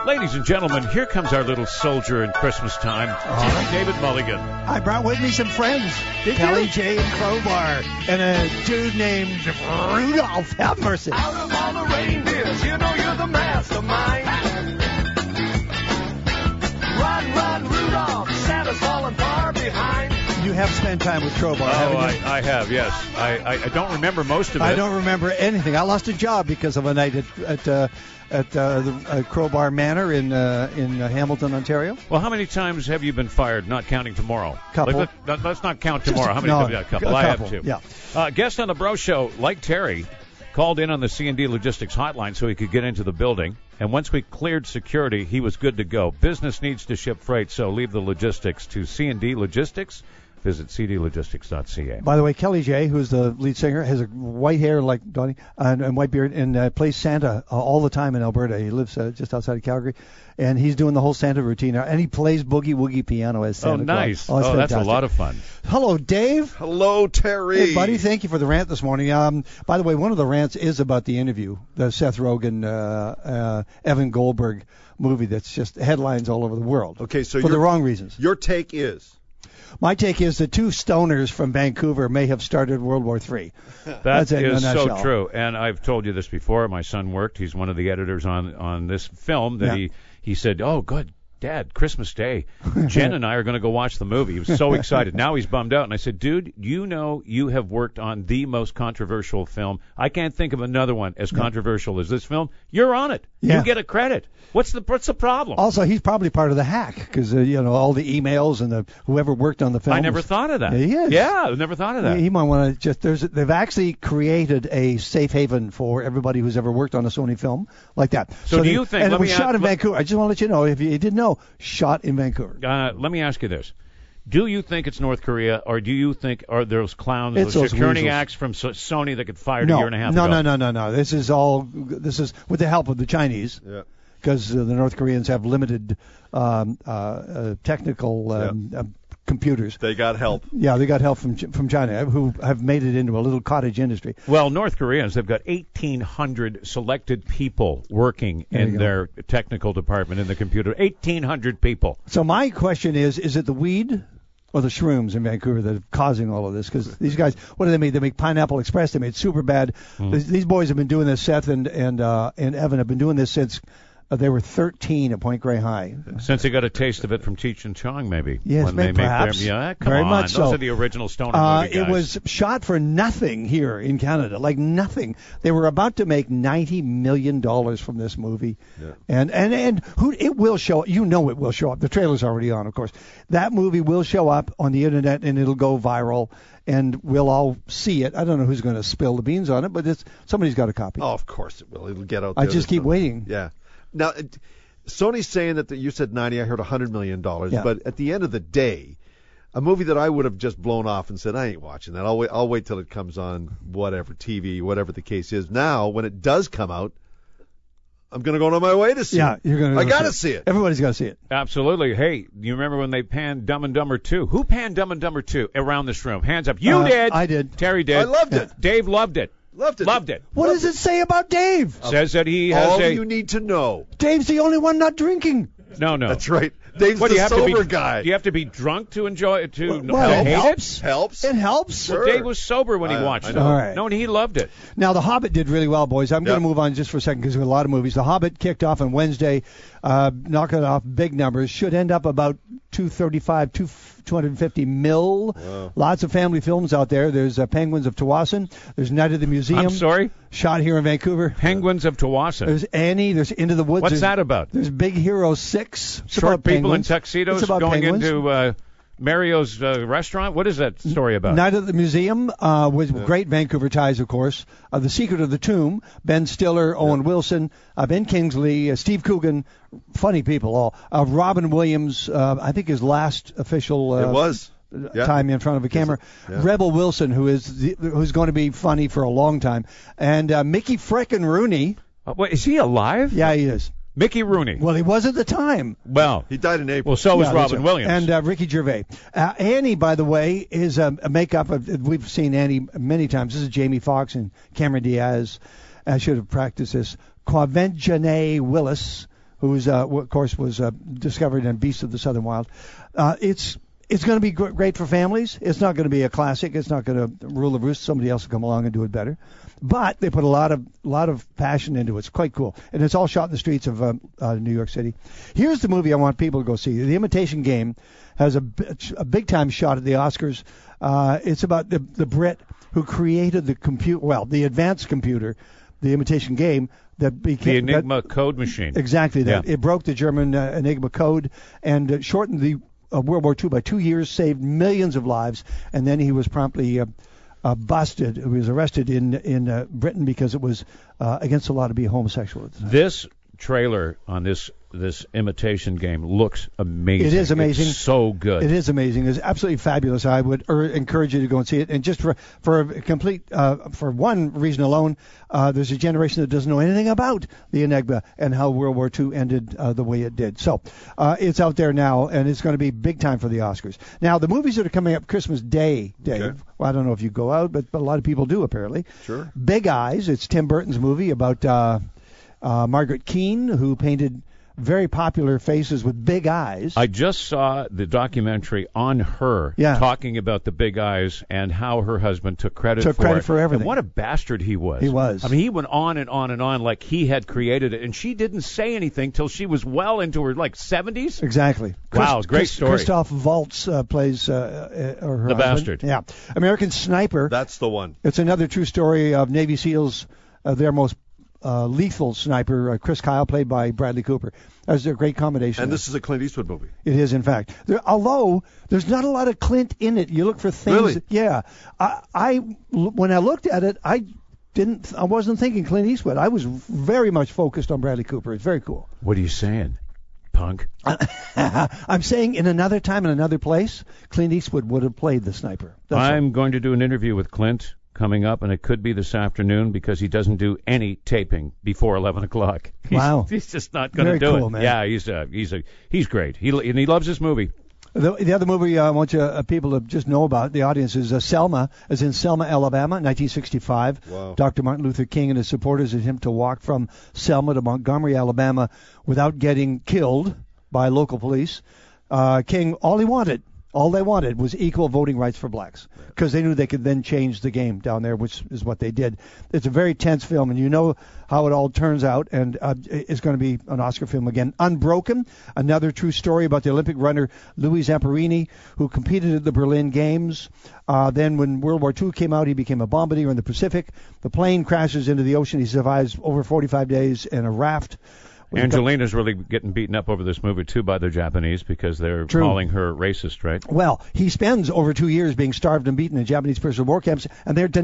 Ladies and gentlemen, here comes our little soldier in Christmas time, David Mulligan. I brought with me some friends, Kelly J and Crowbar, and a dude named Rudolph. Have mercy. Out of all the reindeers, you know you're the mastermind. Run, Rudolph, Santa's falling far behind. You have spent time with Crowbar, haven't you? I have, yes. I don't remember most of it. I don't remember anything. I lost a job because of a night at the Crowbar Manor in Hamilton, Ontario. Well, how many times have you been fired, not counting tomorrow? Couple. Let's not count tomorrow. How many times? Yeah, a couple. I have two. Yeah. Guest on the Bro Show, like Terry, called in on the C&D Logistics hotline so he could get into the building. And once we cleared security, he was good to go. Business needs to ship freight, so leave the logistics to C&D Logistics. Visit cdlogistics.ca. By the way, Kelly J, who's the lead singer, has a white hair like Donnie and white beard, and plays Santa all the time in Alberta. He lives just outside of Calgary, and he's doing the whole Santa routine now. And he plays boogie woogie piano as Santa Claus. Nice. Oh, that's a lot of fun. Hello, Dave. Hello, Terry. Hey, buddy. Thank you for the rant this morning. By the way, one of the rants is about the interview, the Seth Rogen, Evan Goldberg movie that's just headlines all over the world. Okay, so for the wrong reasons. Your take is? My take is the two stoners from Vancouver may have started World War III. That is so true. And I've told you this before. My son worked. He's one of the editors on this film that he said, oh, good, Dad, Christmas Day. Jen and I are going to go watch the movie. He was so excited. Now he's bummed out. And I said, dude, you know you have worked on the most controversial film. I can't think of another one as controversial as this film. You're on it. Yeah. You get a credit. What's the problem? Also, he's probably part of the hack because, all the emails and whoever worked on the film. I never thought of that. Yeah, he is. Yeah, I never thought of that. He might want to they've actually created a safe haven for everybody who's ever worked on a Sony film like that. So do you think? And it was shot in Vancouver. I just want to let you know, if you didn't know, shot in Vancouver. Let me ask you this. Do you think it's North Korea, or do you think are those clowns, those security acts from Sony that got fired a year and a half ago? No. This is with the help of the Chinese. Yeah. Because the North Koreans have limited technical computers. They got help. Yeah, they got help from China, who have made it into a little cottage industry. Well, North Koreans have got 1,800 selected people working in their technical department in the computer. 1,800 people. So my question is it the weed or the shrooms in Vancouver that are causing all of this? Because these guys, what do they make? They make Pineapple Express. They made Superbad. These boys have been doing this. Seth and Evan have been doing this since they were 13 at Point Grey High. Since they got a taste of it from Cheech and Chong, maybe. Yes, when they perhaps. Make their, come Very on. much Those so. are the original Stoner movie guys. It was shot for nothing here in Canada, like nothing. They were about to make $90 million from this movie. Yeah. And it will show, it will show up. The trailer's already on, of course. That movie will show up on the internet and it'll go viral. And we'll all see it. I don't know who's going to spill the beans on it, but somebody's got a copy. Oh, of course it will. It'll get out there. I just keep waiting. Yeah. Now, Sony's saying that you said 90, I heard $100 million, but at the end of the day, a movie that I would have just blown off and said, I ain't watching that. I'll wait till it comes on whatever TV, whatever the case is. Now, when it does come out, I'm going to go on my way to see it. Yeah, you're going to. I got to see it. Everybody's got to see it. Absolutely. Hey, you remember when they panned Dumb and Dumber 2? Who panned Dumb and Dumber 2 around this room? Hands up. You did. I did. Terry did. I loved it. Dave loved it. Loved it. What does it say about Dave? Says that he has all you need to know. Dave's the only one not drinking. No. That's right. Dave's the sober guy. Do you have to be drunk to enjoy it? It helps. It helps. Well, Dave was sober when he watched it. All right. No, and he loved it. Now, The Hobbit did really well, boys. I'm going to move on just for a second because there are a lot of movies. The Hobbit kicked off on Wednesday, knocking off big numbers. Should end up about 250 mil. Wow. Lots of family films out there. There's Penguins of Tawasin. There's Night of the Museum. I'm sorry? Shot here in Vancouver. Penguins of Tawasin. There's Annie. There's Into the Woods. What's that about? There's Big Hero 6. It's Short people penguins. in tuxedos going penguins. into Mario's restaurant. What is that story about? Night at the Museum with great Vancouver ties, of course. The Secret of the Tomb. Ben Stiller, Owen Wilson, Ben Kingsley, Steve Coogan. Funny people all. Robin Williams, I think his last official it was. time in front of a camera. Rebel Wilson, who's going to be funny for a long time. And Mickey frickin' Rooney. Wait, is he alive? Yeah, he is. Mickey Rooney. Well, he was at the time. Well, he died in April. Well, so was Robin Williams. And Ricky Gervais. Annie, by the way, is a makeup. We've seen Annie many times. This is Jamie Foxx and Cameron Diaz. I should have practiced this. Quvenzhané Willis, who's of course was discovered in Beasts of the Southern Wild. It's going to be great for families. It's not going to be a classic. It's not going to rule the roost. Somebody else will come along and do it better. But they put a lot of passion into it. It's quite cool, and it's all shot in the streets of New York City. Here's the movie I want people to go see. The Imitation Game has a big time shot at the Oscars. It's about the Brit who created the advanced computer, the Imitation Game, that became the Enigma code machine. Exactly that. Yeah. It broke the German Enigma code and shortened the World War II by 2 years, saved millions of lives, and then he was promptly busted. He was arrested in Britain because it was against the law to be homosexual. This trailer on this Imitation Game looks amazing. It is amazing. It's so good. It is amazing. It's absolutely fabulous. I would encourage you to go and see it. And just for a complete, for one reason alone, there's a generation that doesn't know anything about the Enigma and how World War II ended the way it did. So it's out there now, and it's going to be big time for the Oscars. Now, the movies that are coming up Christmas Day, Dave. Okay. Well, I don't know if you go out, but a lot of people do apparently. Sure. Big Eyes. It's Tim Burton's movie about Margaret Keane, who painted very popular faces with big eyes. I just saw the documentary on her talking about the big eyes and how her husband took credit for everything. And what a bastard he was. He was. I mean, he went on and on and on like he had created it, and she didn't say anything till she was well into her 70s. Exactly. Wow, great story. Christoph Waltz plays her the husband. bastard. Yeah. American Sniper. That's the one. It's another true story of Navy SEALs, their most lethal sniper, Chris Kyle, played by Bradley Cooper. That's a great combination. And this is a Clint Eastwood movie. It is, in fact. Although there's not a lot of Clint in it. You look for things. Really? Yeah. When I looked at it, I wasn't thinking Clint Eastwood. I was very much focused on Bradley Cooper. It's very cool. What are you saying, punk? I'm saying in another time, in another place, Clint Eastwood would have played the sniper. I'm going to do an interview with Clint coming up, and it could be this afternoon because he doesn't do any taping before 11 o'clock. Wow. He's just not going to do cool, it. Man. Yeah, he's great. He loves this movie. The other movie I want you people to just know about, the audience, is Selma, as in Selma, Alabama, 1965. Wow. Dr. Martin Luther King and his supporters attempt to walk from Selma to Montgomery, Alabama, without getting killed by local police. King, all they wanted was equal voting rights for blacks, because they knew they could then change the game down there, which is what they did. It's a very tense film, and you know how it all turns out, and it's going to be an Oscar film again. Unbroken, another true story about the Olympic runner Louis Zamperini, who competed at the Berlin Games. Then when World War II came out, he became a bombardier in the Pacific. The plane crashes into the ocean. He survives over 45 days in a raft. Angelina's really getting beaten up over this movie, too, by the Japanese because they're calling her racist, right? Well, he spends over 2 years being starved and beaten in Japanese prisoner of war camps, and they're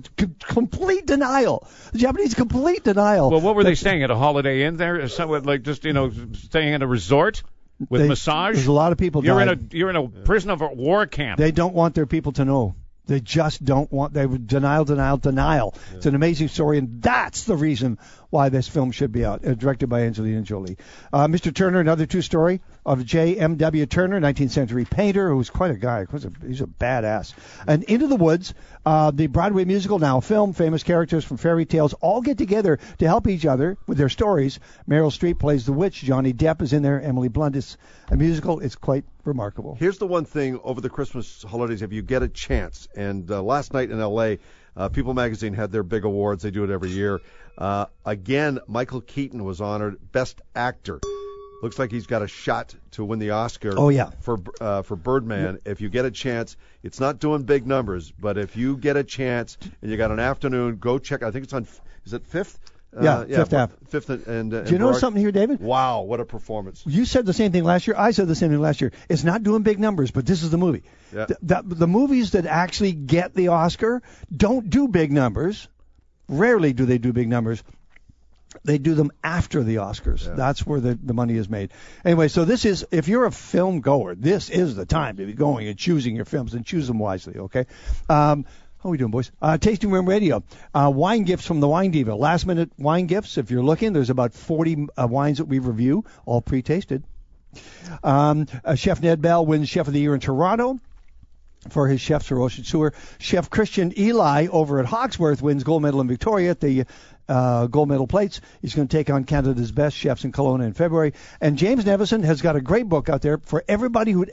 complete denial. The Japanese complete denial. Well, what were they staying at, a Holiday Inn there? Somewhat like just, staying at a resort with massage? There's a lot of people died. You're in a prison of a war camp. They don't want their people to know. They just don't want. They would denial. Yeah. It's an amazing story, and that's the reason why this film should be out. Directed by Angelina Jolie. Mr. Turner, another true story of J.M.W. Turner, 19th century painter, who was quite a guy. He's a badass. And Into the Woods, the Broadway musical, now a film. Famous characters from fairy tales all get together to help each other with their stories. Meryl Streep plays the witch. Johnny Depp is in there. Emily Blunt is a musical. It's quite remarkable. Here's the one thing over the Christmas holidays, if you get a chance, and last night in L.A., People Magazine had their big awards. They do it every year. Again, Michael Keaton was honored Best Actor. Looks like he's got a shot to win the Oscar. Oh, yeah. For Birdman. If you get a chance, it's not doing big numbers, but if you get a chance and you got an afternoon, go check. I think it's on. Is it Fifth? Fifth Ave. Fifth and do you know something here, David? Wow, what a performance! You said the same thing last year. I said the same thing last year. It's not doing big numbers, but this is the movie. Yeah. The movies that actually get the Oscar don't do big numbers. Rarely do they do big numbers. They do them after the Oscars. Yeah. That's where the money is made. Anyway, so this is, if you're a film goer, this is the time to be going and choosing your films, and choose them wisely, okay? How are we doing, boys? Tasting Room Radio. Wine gifts from the Wine Diva. Last minute wine gifts. If you're looking, there's about 40 wines that we review, all pre-tasted. Chef Ned Bell wins Chef of the Year in Toronto for his chefs for Ocean Sewer. Chef Christian Eli over at Hawksworth wins gold medal in Victoria at the gold medal plates. He's going to take on Canada's best chefs in Kelowna in February. And James Nevison has got a great book out there for everybody who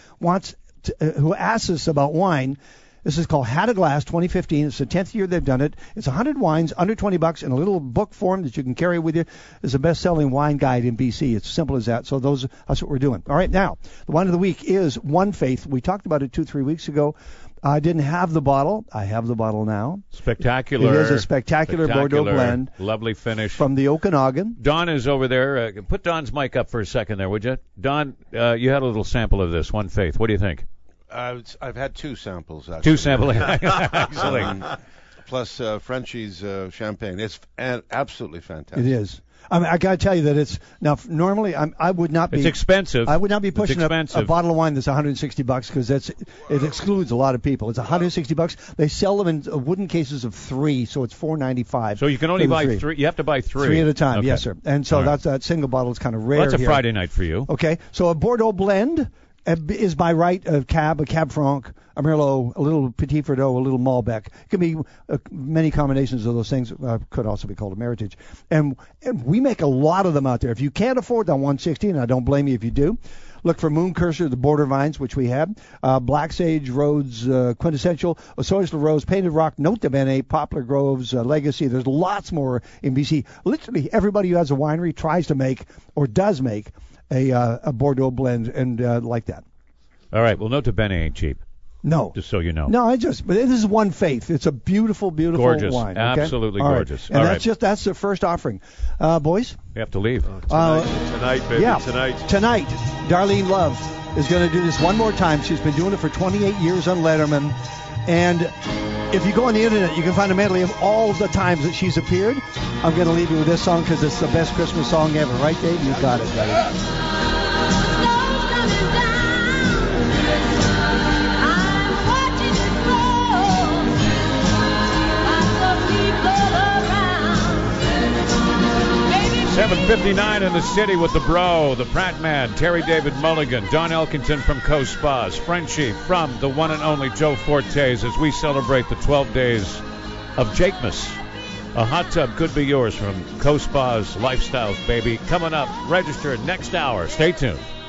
who asks us about wine. This is called Had a Glass 2015. It's the 10th year they've done it. It's 100 wines, under $20, in a little book form that you can carry with you. It's a best-selling wine guide in BC. It's simple as that. So that's what we're doing. All right, now, the wine of the week is One Faith. We talked about it 2-3 weeks ago. I didn't have the bottle. I have the bottle now. Spectacular. It is a spectacular Bordeaux blend. Lovely finish. From the Okanagan. Don is over there. Put Don's mic up for a second there, would you? Don, you had a little sample of this, One Faith. What do you think? I've had 2 samples, actually. 2 samples, actually. Plus Frenchie's champagne. It's absolutely fantastic. It is. I mean, I got to tell you that it's now. Normally, I would not be. It's expensive. I would not be pushing a bottle of wine that's $160 because it excludes a lot of people. It's $160. They sell them in wooden cases of 3, so it's $4.95. So you can only buy 3. You have to buy 3. 3 at a time. Okay. Yes, sir. And so that single bottle is kind of rare. Well, that's a here. Friday night for you. Okay. So a Bordeaux blend is by right a Cab Franc, a Merlot, a little Petit Verdot, a little Malbec. It can be many combinations of those things. Could also be called a Meritage. And we make a lot of them out there. If you can't afford the 160, and I don't blame you if you do, look for Moon Cursor, the Border Vines, which we have, Black Sage, Rhodes, Quintessential, Osoyoos Rose, Painted Rock, Note de Bene, Poplar Groves, Legacy. There's lots more in BC. Literally everybody who has a winery tries to make or does make a Bordeaux blend and like that. All right. Well, Note de Bene ain't cheap. No. Just so you know. No, but this is One Faith. It's a beautiful, beautiful gorgeous. wine. Okay? Absolutely gorgeous. And that's the first offering. Boys? You have to leave. Tonight, baby. Yeah. Tonight, Darlene Love is going to do this one more time. She's been doing it for 28 years on Letterman. And if you go on the internet, you can find a medley of all the times that she's appeared. I'm going to leave you with this song because it's the best Christmas song ever. Right, Dave? You got it, buddy. 7:59 in the city with the Bro, the Pratt Man, Terry David Mulligan, Don Elkington from Coast Spas, Frenchie from the one and only Joe Fortes as we celebrate the 12 days of Jakemas. A hot tub could be yours from Coast Spas Lifestyles, baby. Coming up, register next hour. Stay tuned.